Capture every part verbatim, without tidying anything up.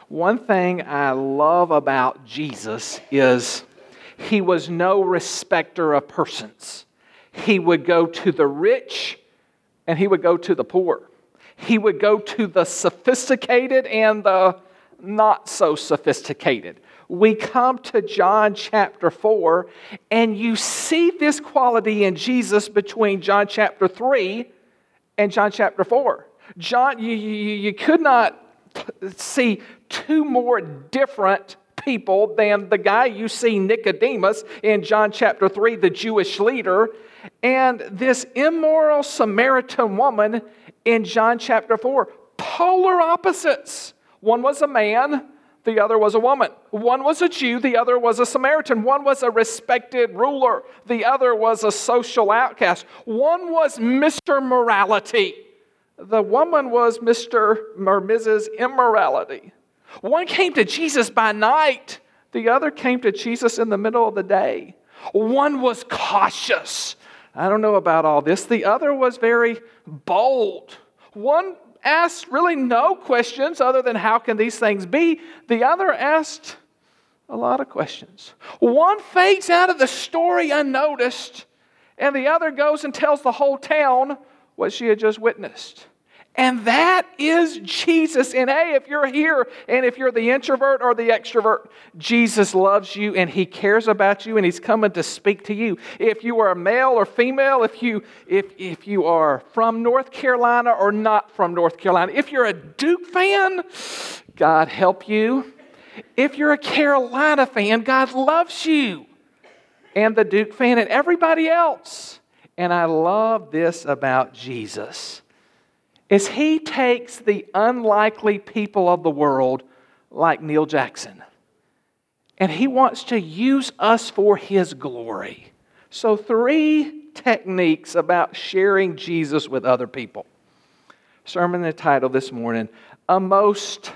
One thing I love about Jesus is he was no respecter of persons. He would go to the rich and he would go to the poor. He would go to the sophisticated and the not so sophisticated. We come to John chapter four, and you see this quality in Jesus between John chapter three and John chapter four. John, you, you, you could not see two more different people than the guy you see, Nicodemus, in John chapter three, the Jewish leader, and this immoral Samaritan woman in John chapter four. Polar opposites. One was a man, the other was a woman. One was a Jew, the other was a Samaritan. One was a respected ruler, the other was a social outcast. One was Mister Morality. The woman was Mister or Missus Immorality. One came to Jesus by night, the other came to Jesus in the middle of the day. One was cautious. I don't know about all this. The other was very bold. One asked really no questions other than how can these things be. The other asked a lot of questions. One fades out of the story unnoticed, and the other goes and tells the whole town what she had just witnessed. And that is Jesus. And hey, if you're here and if you're the introvert or the extrovert, Jesus loves you and he cares about you and he's coming to speak to you. If you are a male or female, if you if if you are from North Carolina or not from North Carolina, if you're a Duke fan, God help you. If you're a Carolina fan, God loves you. And the Duke fan and everybody else. And I love this about Jesus. Is he takes the unlikely people of the world like Neil Jackson, and he wants to use us for his glory. So three techniques about sharing Jesus with other people. Sermon entitled this morning, A Most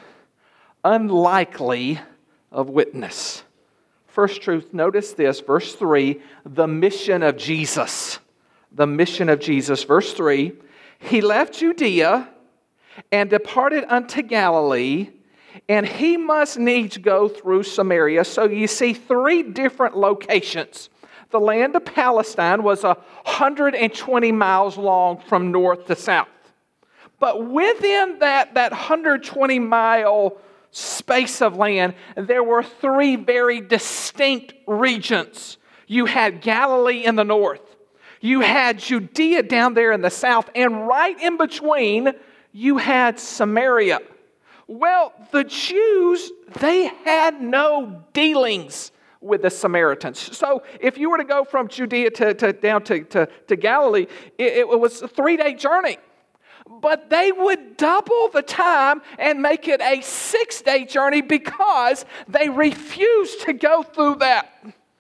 Unlikely of Witness. First truth, notice this, verse three, the mission of Jesus. The mission of Jesus, verse three. He left Judea and departed unto Galilee, and he must needs go through Samaria. So you see three different locations. The land of Palestine was one hundred twenty miles long from north to south. But within that, that one hundred twenty mile space of land, there were three very distinct regions. You had Galilee in the north. You had Judea down there in the south, and right in between, you had Samaria. Well, the Jews, they had no dealings with the Samaritans. So if you were to go from Judea to, to down to, to, to Galilee, it, it was a three-day journey. But they would double the time and make it a six-day journey because they refused to go through that.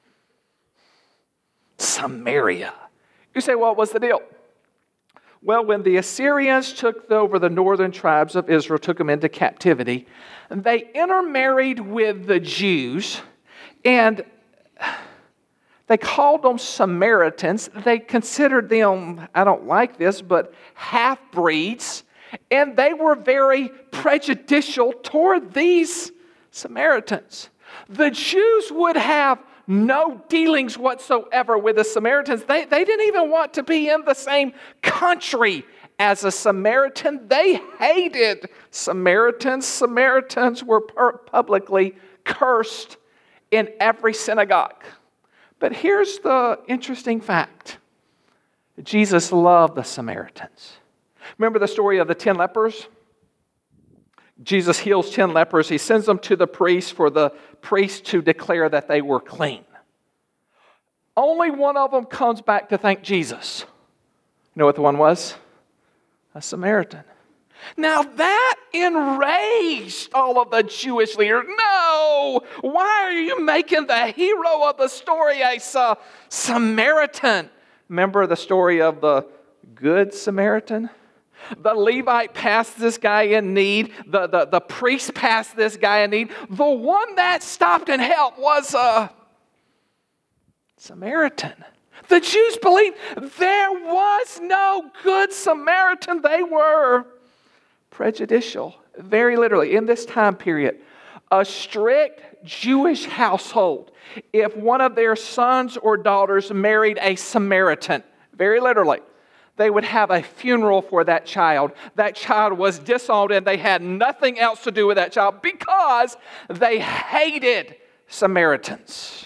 Samaria. You say, well, what's the deal? Well, when the Assyrians took over the northern tribes of Israel, took them into captivity, they intermarried with the Jews, and they called them Samaritans. They considered them, I don't like this, but half-breeds, and they were very prejudicial toward these Samaritans. The Jews would have no dealings whatsoever with the Samaritans. They, they didn't even want to be in the same country as a Samaritan. They hated Samaritans. Samaritans were per- publicly cursed in every synagogue. But here's the interesting fact. Jesus loved the Samaritans. Remember the story of the ten lepers? Jesus heals ten lepers. He sends them to the priest for the priest to declare that they were clean. Only one of them comes back to thank Jesus. You know what the one was? A Samaritan. Now that enraged all of the Jewish leaders. No! Why are you making the hero of the story a Samaritan? Remember the story of the Good Samaritan? The Levite passed this guy in need. The, the, the priest passed this guy in need. The one that stopped and helped was a Samaritan. The Jews believed there was no good Samaritan. They were prejudicial, very literally. In this time period, A strict Jewish household, if one of their sons or daughters married a Samaritan, very literally, they would have a funeral for that child. That child was disowned and they had nothing else to do with that child because they hated Samaritans.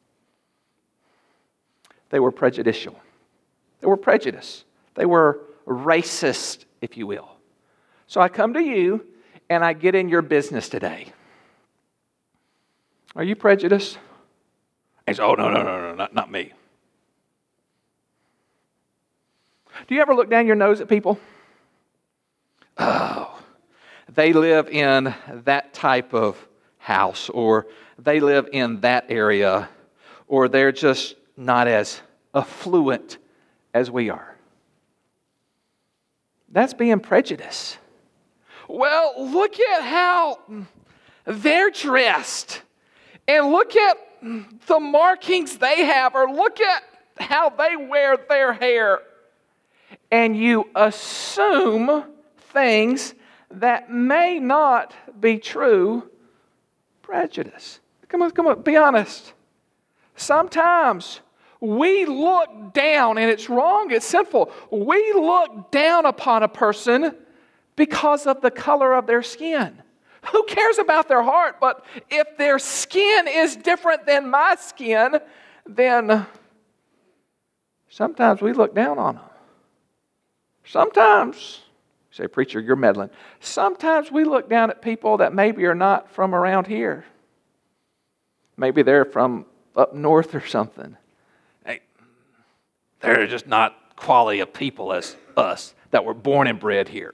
They were prejudicial. They were prejudiced. They were racist, if you will. So I come to you and I get in your business today. Are you prejudiced? He says, oh, no, no, no, no, not, not me. Do you ever look down your nose at people? Oh, they live in that type of house, or they live in that area, or they're just not as affluent as we are. That's being prejudiced. Well, look at how they're dressed, and look at the markings they have, or look at how they wear their hair. And you assume things that may not be true. Prejudice. Come on, come on, be honest. Sometimes we look down, and it's wrong, it's sinful. We look down upon a person because of the color of their skin. Who cares about their heart? But if their skin is different than my skin, then sometimes we look down on them. Sometimes, you say, preacher, you're meddling. Sometimes we look down at people that maybe are not from around here. Maybe they're from up north or something. Hey, they're just not quality of people as us that were born and bred here.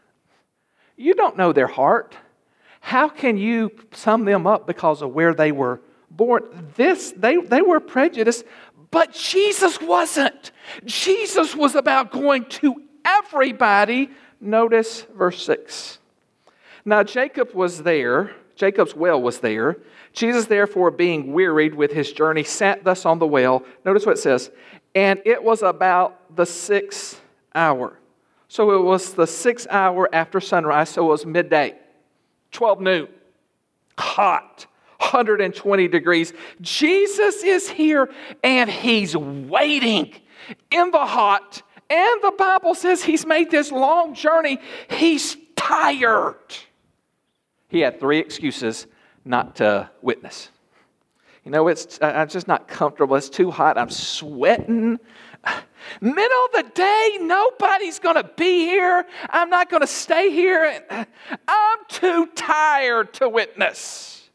You don't know their heart. How can you sum them up because of where they were born? This, they, they were prejudiced, but Jesus wasn't. Jesus was about going to everybody. Notice verse six. Now Jacob was there. Jacob's well was there. Jesus, therefore, being wearied with his journey, sat thus on the well. Notice what it says. And it was about the sixth hour. So it was the sixth hour after sunrise, so it was midday. twelve noon. Hot. one hundred twenty degrees. Jesus is here and he's waiting in the hot. And the Bible says he's made this long journey. He's tired. He had three excuses not to witness. You know, it's I'm just not comfortable. It's too hot. I'm sweating. Middle of the day, nobody's going to be here. I'm not going to stay here. I'm too tired to witness.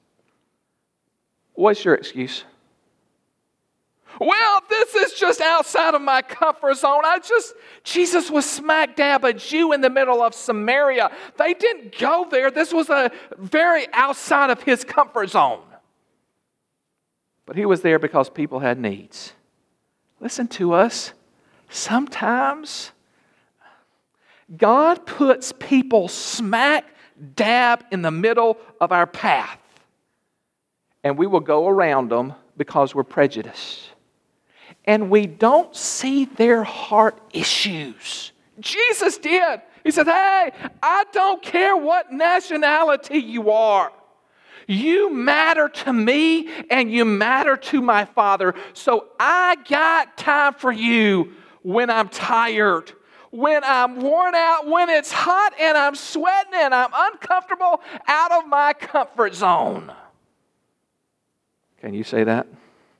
What's your excuse? Well, this is just outside of my comfort zone. I just, Jesus was smack dab a Jew in the middle of Samaria. They didn't go there. This was a very outside of his comfort zone. But he was there because people had needs. Listen to us. Sometimes God puts people smack dab in the middle of our path. And we will go around them because we're prejudiced. And we don't see their heart issues. Jesus did. He said, hey, I don't care what nationality you are. You matter to me and you matter to my Father. So I got time for you when I'm tired, when I'm worn out, when it's hot and I'm sweating and I'm uncomfortable, out of my comfort zone. Can you say that?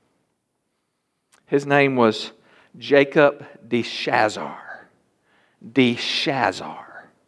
His name was Jacob de Shazar. De Shazar.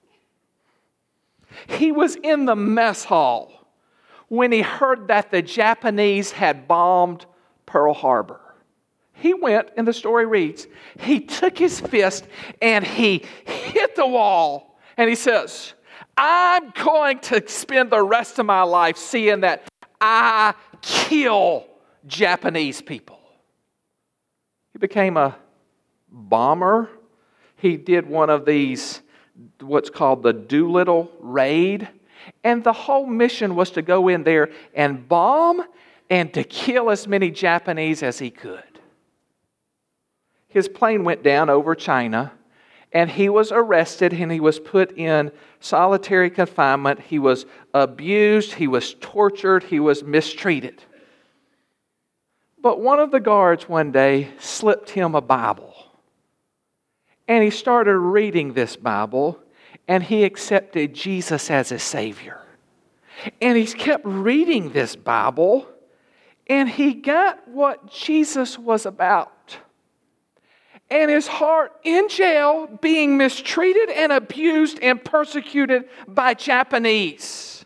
He was in the mess hall when he heard that the Japanese had bombed Pearl Harbor. He went, and the story reads, he took his fist and he hit the wall. And he says, I'm going to spend the rest of my life seeing that I kill Japanese people. He became a bomber. He did one of these, what's called the Doolittle raid. And the whole mission was to go in there and bomb and to kill as many Japanese as he could. His plane went down over China, And he was arrested and he was put in solitary confinement. He was abused, he was tortured, he was mistreated. But one of the guards one day slipped him a Bible. And he started reading this Bible, and he accepted Jesus as his Savior. And he kept reading this Bible, and he got what Jesus was about. And his heart in jail, being mistreated and abused and persecuted by Japanese.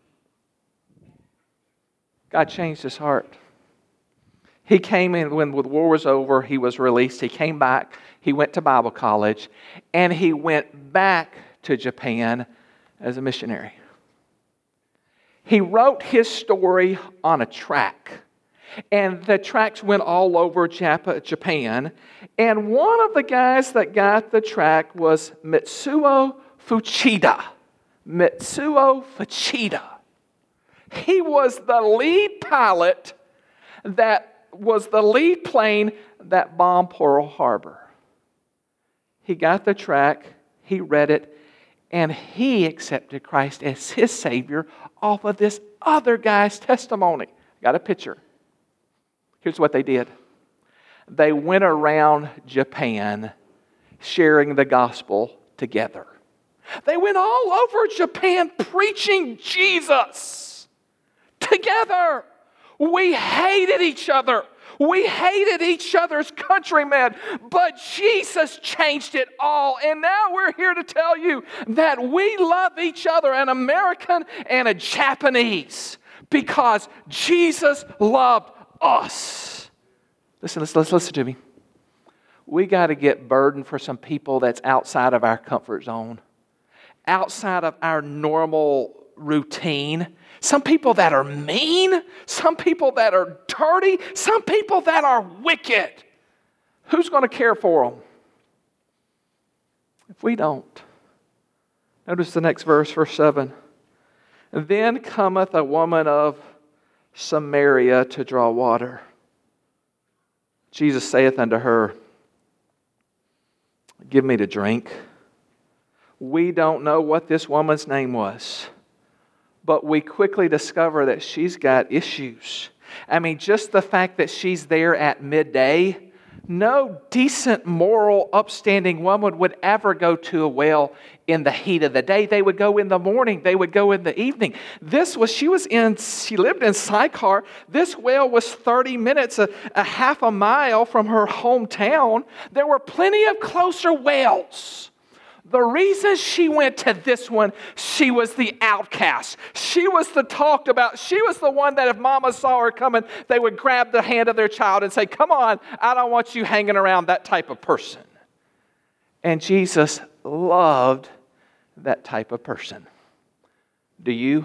God changed his heart. He came in when the war was over, he was released. He came back, he went to Bible college, and he went back to Japan as a missionary. He wrote his story on a tract. And the tracts went all over Jap- Japan. And one of the guys that got the tract was Mitsuo Fuchida. Mitsuo Fuchida. He was the lead pilot that was the lead plane that bombed Pearl Harbor. He got the tract, he read it, and he accepted Christ as his Savior off of this other guy's testimony. Got a picture. Here's what they did. They went around Japan sharing the gospel together. They went all over Japan preaching Jesus together. We hated each other. We hated each other's countrymen, but Jesus changed it all. And now we're here to tell you that we love each other, an American and a Japanese, because Jesus loved us. Listen, let's, let's listen to me. We got to get burdened for some people that's outside of our comfort zone, outside of our normal routine. Some people that are mean, some people that are dirty, some people that are wicked. Who's going to care for them? If we don't. Notice the next verse, verse seven. Then cometh a woman of Samaria to draw water. Jesus saith unto her, Give me to drink. We don't know what this woman's name was, but we quickly discover that she's got issues. I mean, just the fact that she's there at midday, no decent, moral, upstanding woman would ever go to a well in the heat of the day. They would go in the morning. They would go in the evening. This was, she was in, she lived in Sychar. This well was thirty minutes, a, a half a mile from her hometown. There were plenty of closer wells. The reason she went to this one, she was the outcast. She was the talked about. She was the one that if mama saw her coming, they would grab the hand of their child and say, come on, I don't want you hanging around that type of person. And Jesus loved that type of person. Do you?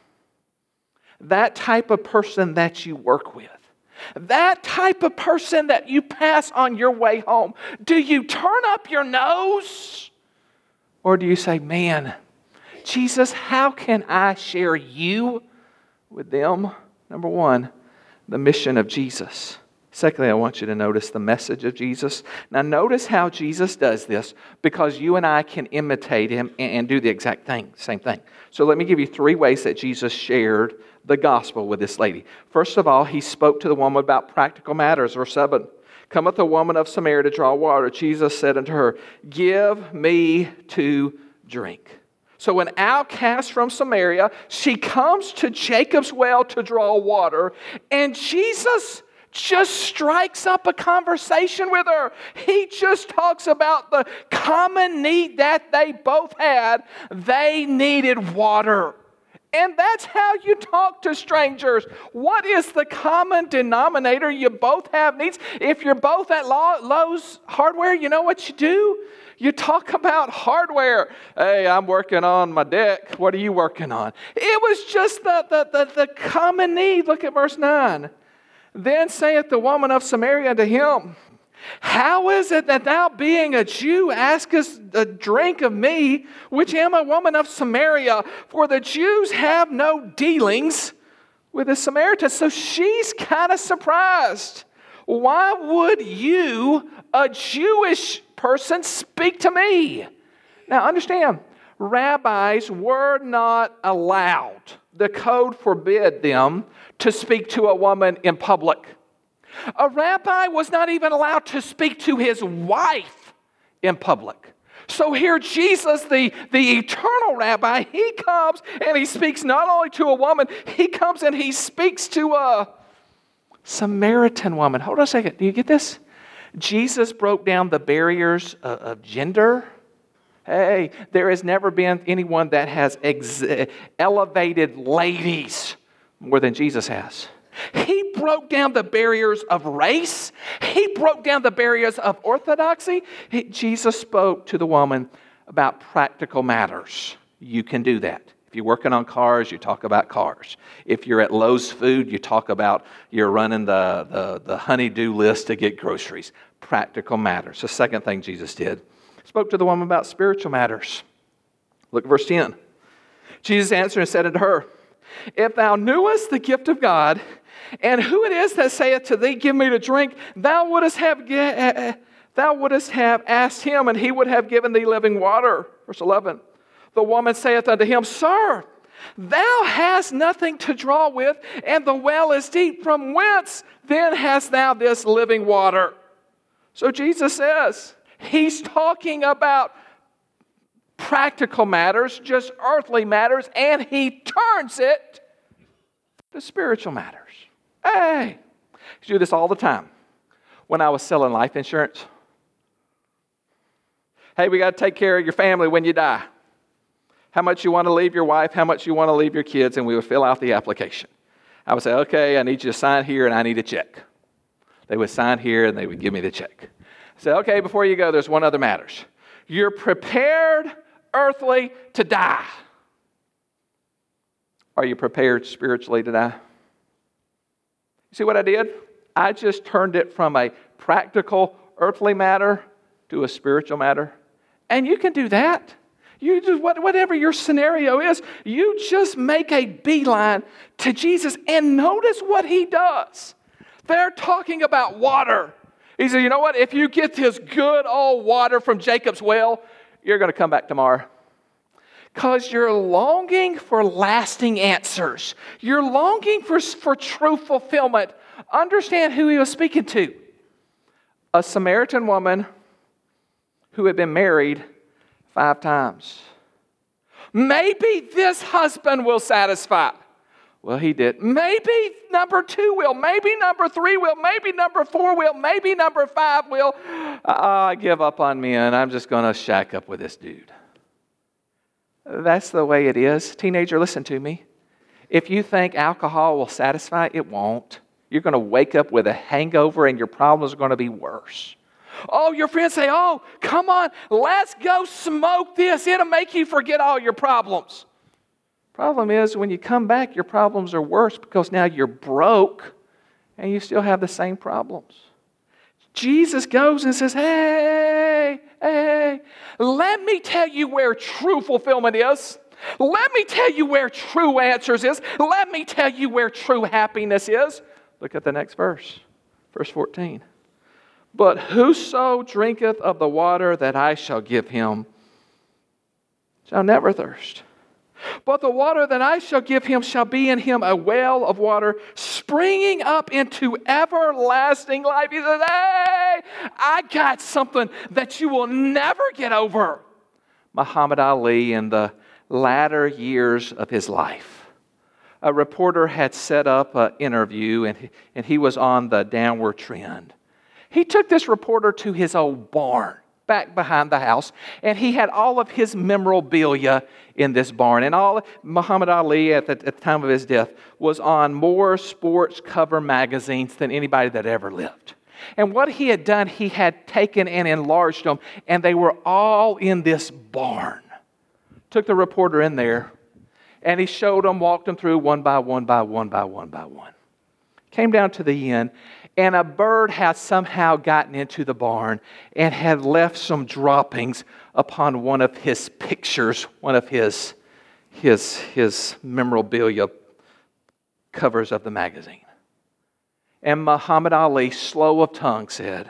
That type of person that you work with. That type of person that you pass on your way home. Do you turn up your nose? Or do you say, man, Jesus, how can I share you with them? Number one, the mission of Jesus. Secondly, I want you to notice the message of Jesus. Now notice how Jesus does this, because you and I can imitate him and do the exact thing, same thing. So let me give you three ways that Jesus shared the gospel with this lady. First of all, he spoke to the woman about practical matters. Verse seven. Cometh a woman of Samaria to draw water. Jesus said unto her, Give me to drink. So an outcast from Samaria, she comes to Jacob's well to draw water, and Jesus just strikes up a conversation with her. He just talks about the common need that they both had. They needed water. And that's how you talk to strangers. What is the common denominator? You both have needs. If you're both at Lowe's Hardware, you know what you do? You talk about hardware. Hey, I'm working on my deck. What are you working on? It was just the, the, the, the common need. Look at verse nine. Then saith the woman of Samaria unto him, How is it that thou, being a Jew, askest a drink of me, which am a woman of Samaria? For the Jews have no dealings with the Samaritans. So she's kind of surprised. Why would you, a Jewish person, speak to me? Now understand, rabbis were not allowed. The code forbid them to speak to a woman in public. A rabbi was not even allowed to speak to his wife in public. So here Jesus, the, the eternal rabbi, he comes and he speaks not only to a woman, he comes and he speaks to a Samaritan woman. Hold on a second. Do you get this? Jesus broke down the barriers of, of gender. Hey, there has never been anyone that has ex- elevated ladies more than Jesus has. He broke down the barriers of race. He broke down the barriers of orthodoxy. He, Jesus spoke to the woman about practical matters. You can do that. If you're working on cars, you talk about cars. If you're at Lowe's Food, you talk about you're running the, the, the honey-do list to get groceries. Practical matters. The second thing Jesus did. Spoke to the woman about spiritual matters. Look at verse ten. Jesus answered and said unto her, If thou knewest the gift of God, and who it is that saith to thee, Give me to drink, thou wouldest have thou wouldest have asked him, and he would have given thee living water. Verse eleven. The woman saith unto him, Sir, thou hast nothing to draw with, and the well is deep. From whence then hast thou this living water? So Jesus says, he's talking about practical matters, just earthly matters, and he turns it to spiritual matters. Hey, I used to do this all the time when I was selling life insurance. Hey, we got to take care of your family when you die. How much you want to leave your wife, how much you want to leave your kids, and we would fill out the application. I would say, okay, I need you to sign here, and I need a check. They would sign here, and they would give me the check. I said, okay, before you go, there's one other matters. You're prepared earthly to die. Are you prepared spiritually to die? You see what I did? I just turned it from a practical earthly matter to a spiritual matter. And you can do that. You do whatever your scenario is, you just make a beeline to Jesus and notice what he does. They're talking about water. He said, you know what? If you get this good old water from Jacob's well, you're going to come back tomorrow. Because you're longing for lasting answers. You're longing for, for true fulfillment. Understand who he was speaking to. A Samaritan woman who had been married five times. Maybe this husband will satisfy. Well, he did. Maybe number two will. Maybe number three will. Maybe number four will. Maybe number five will. Uh, I give up on me and I'm just going to shack up with this dude. That's the way it is. Teenager, listen to me. If you think alcohol will satisfy, it won't. You're going to wake up with a hangover and your problems are going to be worse. Oh, your friends say, oh, come on, let's go smoke this. It'll make you forget all your problems. Problem is, when you come back, your problems are worse because now you're broke and you still have the same problems. Jesus goes and says, hey, hey, let me tell you where true fulfillment is. Let me tell you where true answers is. Let me tell you where true happiness is. Look at the next verse, verse fourteen. But whoso drinketh of the water that I shall give him shall never thirst. But the water that I shall give him shall be in him a well of water springing up into everlasting life. He says, hey, I got something that you will never get over. Muhammad Ali, in the latter years of his life, a reporter had set up an interview and he, and he was on the downward trend. He took this reporter to his old barn back behind the house, and he had all of his memorabilia in this barn. And all Muhammad Ali, at the, at the time of his death, was on more sports cover magazines than anybody that ever lived. And what he had done, he had taken and enlarged them, and they were all in this barn. Took the reporter in there, and he showed them, walked them through one by one by one by one by one. Came down to the end, and a bird had somehow gotten into the barn and had left some droppings upon one of his pictures, one of his, his, his memorabilia covers of the magazine. And Muhammad Ali, slow of tongue, said,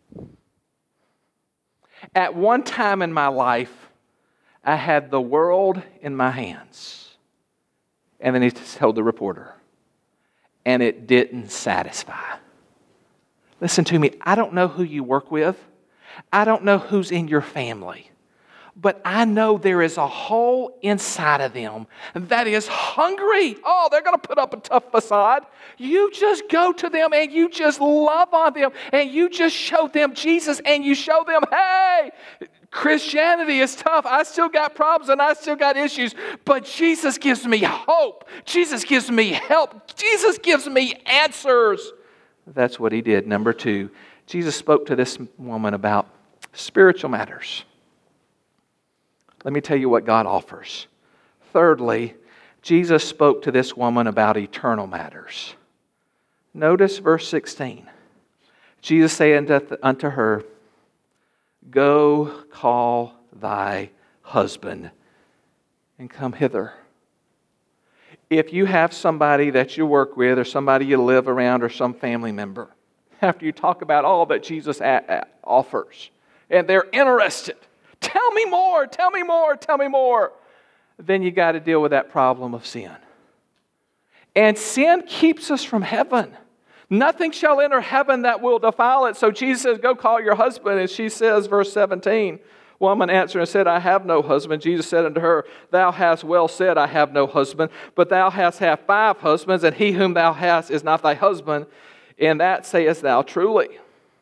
"At one time in my life, I had the world in my hands." And then he told the reporter, "And it didn't satisfy." Listen to me, I don't know who you work with. I don't know who's in your family. But I know there is a hole inside of them that is hungry. Oh, they're going to put up a tough facade. You just go to them and you just love on them and you just show them Jesus and you show them, hey, Christianity is tough. I still got problems and I still got issues, but Jesus gives me hope. Jesus gives me help. Jesus gives me answers. That's what he did. Number two, Jesus spoke to this woman about spiritual matters. Let me tell you what God offers. Thirdly, Jesus spoke to this woman about eternal matters. Notice verse sixteen. Jesus said unto her, "Go call thy husband and come hither." If you have somebody that you work with or somebody you live around or some family member, after you talk about all that Jesus a- a- offers, and they're interested, tell me more, tell me more, tell me more, then you got to deal with that problem of sin. And sin keeps us from heaven. Nothing shall enter heaven that will defile it. So Jesus says, "Go call your husband." And she says, verse seventeen, woman answered and said, "I have no husband." Jesus said unto her, "Thou hast well said, I have no husband. But thou hast had five husbands, and he whom thou hast is not thy husband. And that sayest thou truly."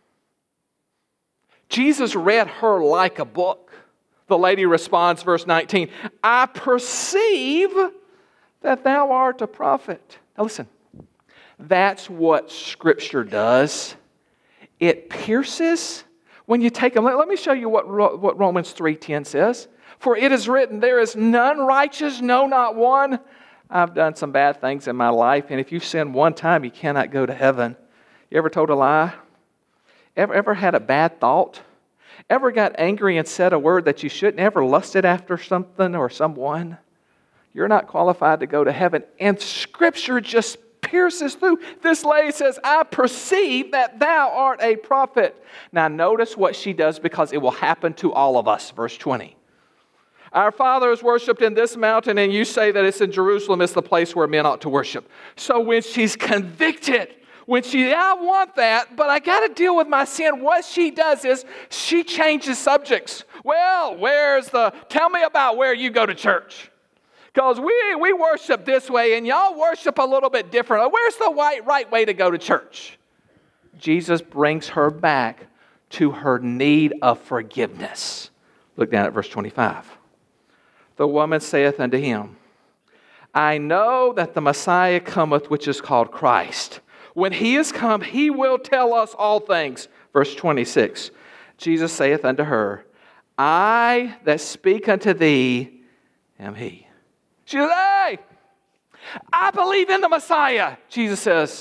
Jesus read her like a book. The lady responds, verse nineteen, "I perceive that thou art a prophet." Now listen, that's what Scripture does. It pierces when you take them. Let, let me show you what, what Romans three ten says. "For it is written, there is none righteous, no, not one." I've done some bad things in my life, and if you sin one time, you cannot go to heaven. You ever told a lie? Ever, ever had a bad thought? Ever got angry and said a word that you shouldn't? Ever lusted after something or someone? You're not qualified to go to heaven. And Scripture just pierces through. This lady says, "I perceive that thou art a prophet." Now notice what she does, because it will happen to all of us. Verse twenty. "Our fathers worshipped in this mountain, and you say that it's in Jerusalem, it's the place where men ought to worship." So when she's convicted, when she, I want that, but I got to deal with my sin, what she does is she changes subjects. Well, where's the, tell me about where you go to church. Because we, we worship this way and y'all worship a little bit different. Where's the right, right way to go to church? Jesus brings her back to her need of forgiveness. Look down at verse twenty-five. "The woman saith unto him, I know that the Messiah cometh, which is called Christ. When he is come, he will tell us all things." Verse twenty-six, "Jesus saith unto her, I that speak unto thee am he." She says, "Hey, I believe in the Messiah." Jesus says,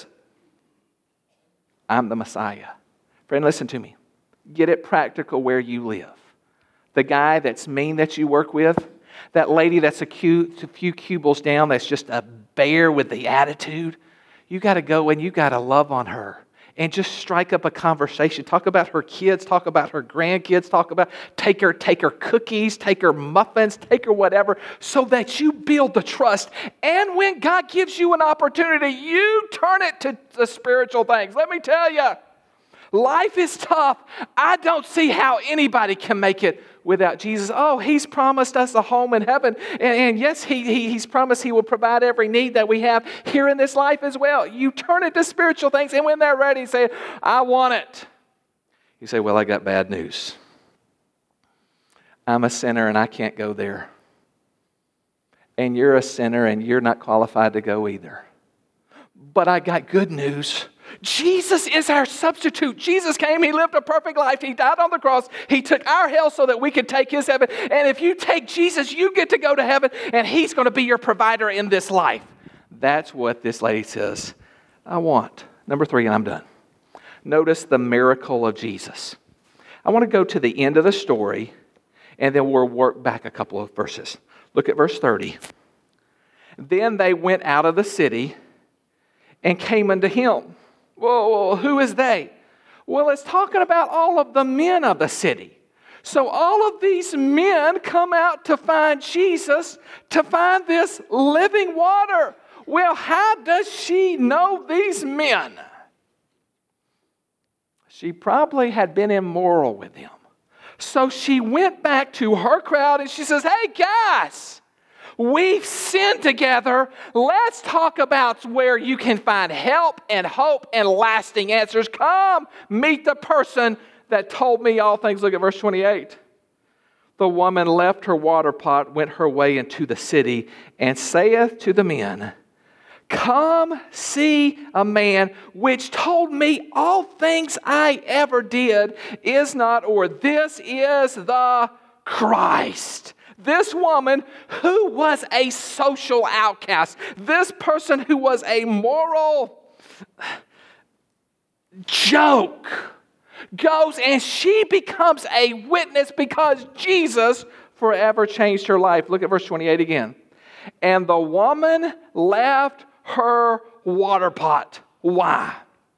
"I'm the Messiah." Friend, listen to me. Get it practical where you live. The guy that's mean that you work with, that lady that's a, few, a few cubics down that's just a bear with the attitude, you got to go and you got to love on her and just strike up a conversation. Talk about her kids, talk about her grandkids, talk about, take her, take her cookies, take her muffins, take her whatever, so that you build the trust. And when God gives you an opportunity, you turn it to the spiritual things. Let me tell you, life is tough. I don't see how anybody can make it without Jesus. Oh, He's promised us a home in heaven. And, and yes, he, he, He's promised He will provide every need that we have here in this life as well. You turn it to spiritual things, and when they're ready, say, "I want it." You say, "Well, I got bad news. I'm a sinner and I can't go there. And you're a sinner and you're not qualified to go either. But I got good news. Jesus is our substitute. Jesus came, He lived a perfect life. He died on the cross. He took our hell so that we could take His heaven. And if you take Jesus, you get to go to heaven, and He's going to be your provider in this life. That's what this lady says, "I want." Number three, and I'm done. Notice the miracle of Jesus. I want to go to the end of the story, and then we'll work back a couple of verses. Look at verse thirty. "Then they went out of the city and came unto him. Well, who is they? Well, it's talking about all of the men of the city. So all of these men come out to find Jesus, to find this living water. Well, how does she know these men? She probably had been immoral with them. So she went back to her crowd and she says, hey guys, we've sinned together. Let's talk about where you can find help and hope and lasting answers. Come meet the person that told me all things. Look at verse twenty-eight. The woman left her water pot, went her way into the city, and saith to the men, come see a man which told me all things I ever did. Is not, or this is the Christ. This woman who was a social outcast, this person who was a moral joke, goes and she becomes a witness because Jesus forever changed her life. Look at verse twenty-eight again. And the woman left her water pot. Why?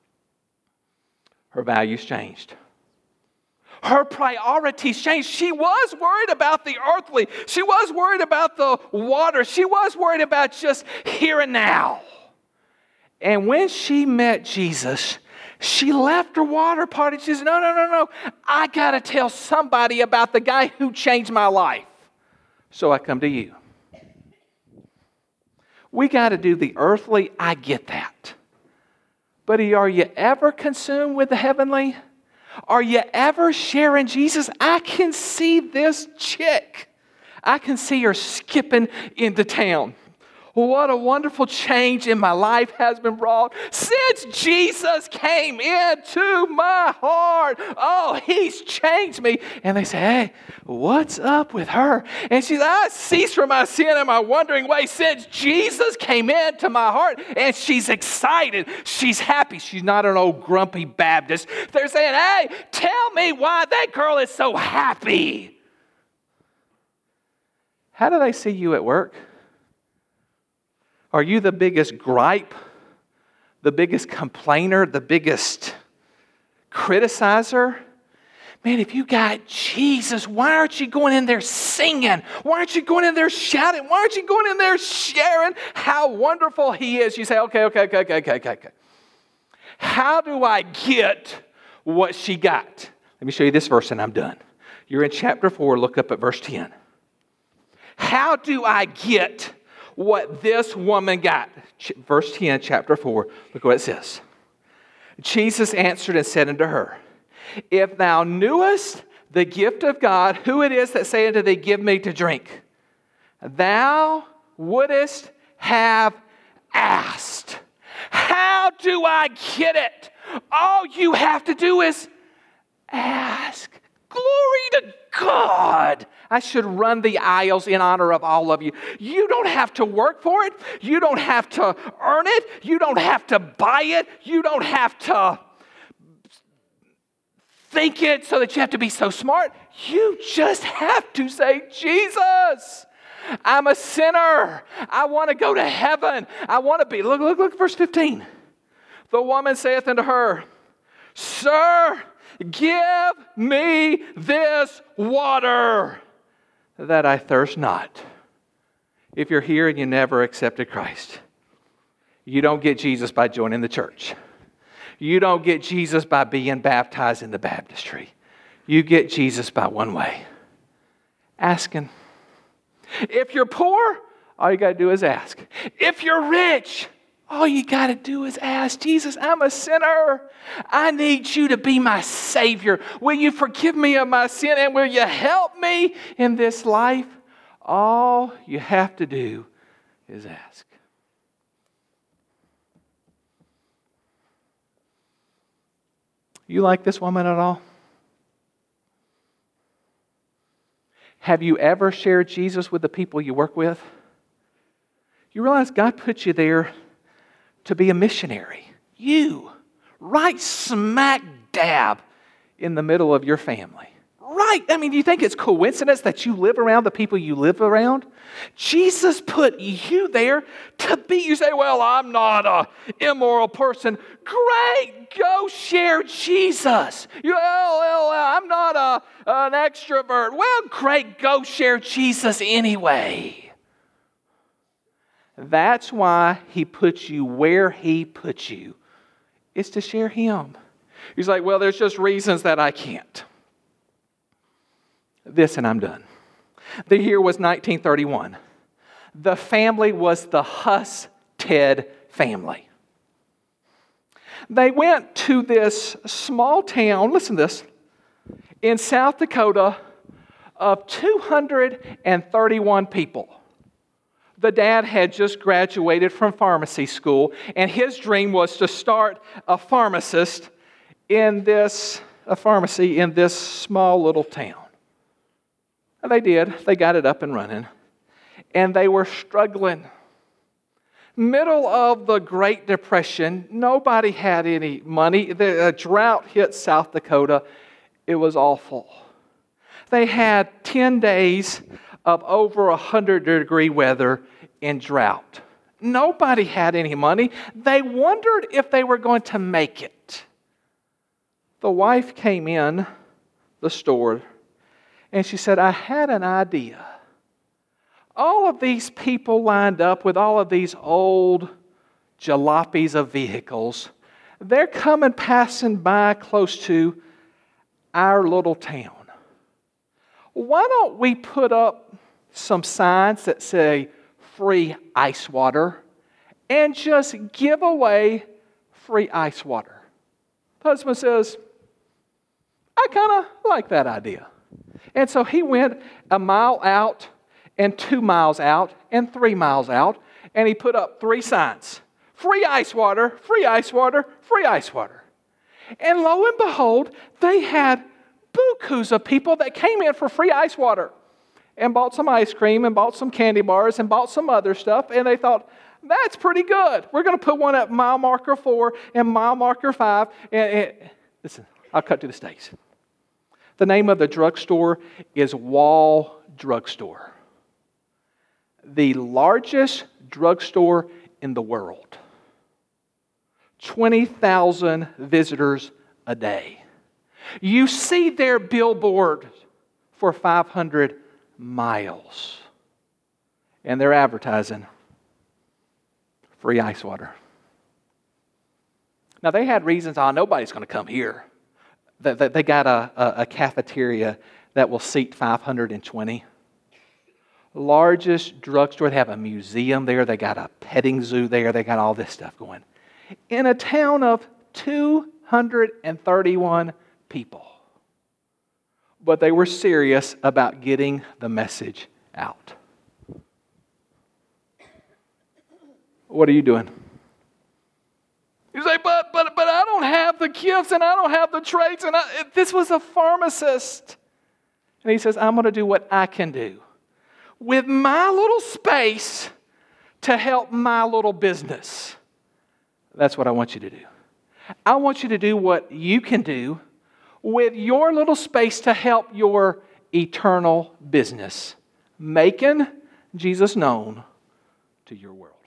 Her values changed. Her priorities changed. She was worried about the earthly. She was worried about the water. She was worried about just here and now. And when she met Jesus, she left her water pot and she said, no, no, no, no. I got to tell somebody about the guy who changed my life. So I come to you. We got to do the earthly. I get that. But are you ever consumed with the heavenly? Are you ever sharing Jesus? I can see this chick. I can see her skipping into town. What a wonderful change in my life has been brought since Jesus came into my heart. Oh, he's changed me. And they say, hey, what's up with her? And she's, I cease from my sin and my wandering way since Jesus came into my heart. And she's excited. She's happy. She's not an old grumpy Baptist. They're saying, hey, tell me why that girl is so happy. How do they see you at work? Are you the biggest gripe, the biggest complainer, the biggest criticizer? Man, if you got Jesus, why aren't you going in there singing? Why aren't you going in there shouting? Why aren't you going in there sharing how wonderful he is? You say, okay, okay, okay, okay, okay, okay, okay. How do I get what she got? Let me show you this verse and I'm done. You're in chapter four, look up at verse ten. How do I get what this woman got? Verse ten, chapter four. Look what it says. Jesus answered and said unto her, if thou knewest the gift of God, who it is that saith unto thee, give me to drink, thou wouldest have asked. How do I get it? All you have to do is ask. Glory to God. I should run the aisles in honor of all of you. You don't have to work for it. You don't have to earn it. You don't have to buy it. You don't have to think it so that you have to be so smart. You just have to say, Jesus, I'm a sinner. I want to go to heaven. I want to be. Look, look, look, verse fifteen. The woman saith unto her, Sir, give me this water that I thirst not. If you're here and you never accepted Christ, you don't get Jesus by joining the church. You don't get Jesus by being baptized in the baptistry. You get Jesus by one way, asking. If you're poor, all you got to do is ask. If you're rich, all you got to do is ask, Jesus, I'm a sinner. I need you to be my Savior. Will you forgive me of my sin and will you help me in this life? All you have to do is ask. You like this woman at all? Have you ever shared Jesus with the people you work with? You realize God put you there to be a missionary. You, right smack dab in the middle of your family. right. I mean, do you think it's coincidence that you live around the people you live around? Jesus put you there to be. You say, well, I'm not an immoral person. Great. Go share Jesus. You, well, well, I'm not a, an extrovert. Well, great. Go share Jesus anyway. That's why he puts you where he puts you. It's to share him. He's like, well, there's just reasons that I can't. This and I'm done. The year was nineteen thirty-one. The family was the Husted family. They went to this small town, listen to this, in South Dakota of two hundred thirty-one people. The dad had just graduated from pharmacy school, and his dream was to start a pharmacist in this, a pharmacy in this small little town. And they did. They got it up and running. And they were struggling. Middle of the Great Depression, nobody had any money. The drought hit South Dakota. It was awful. They had ten days of over one hundred degree weather in drought. Nobody had any money. They wondered if they were going to make it. The wife came in the store and she said, I had an idea. All of these people lined up with all of these old jalopies of vehicles, they're coming passing by close to our little town. Why don't we put up some signs that say free ice water and just give away free ice water? The husband says, I kind of like that idea. And so he went a mile out and two miles out and three miles out, and he put up three signs. Free ice water, free ice water, free ice water. And lo and behold, they had bukus of people that came in for free ice water and bought some ice cream and bought some candy bars and bought some other stuff, and they thought, that's pretty good. We're going to put one at mile marker four and mile marker five. And, and listen, I'll cut to the chase. The name of the drugstore is Wall Drugstore, the largest drugstore in the world. twenty thousand visitors a day. You see their billboard for five hundred miles. And they're advertising free ice water. Now, they had reasons, oh, nobody's going to come here. They got a, a cafeteria that will seat five hundred twenty. Largest drugstore. They have a museum there. They got a petting zoo there. They got all this stuff going. In a town of two hundred thirty-one people. But they were serious about getting the message out. What are you doing? You say, but, but, but I don't have the gifts and I don't have the traits. And I, this was a pharmacist. And he says, I'm going to do what I can do with my little space to help my little business. That's what I want you to do. I want you to do what you can do with your little space to help your eternal business, making Jesus known to your world.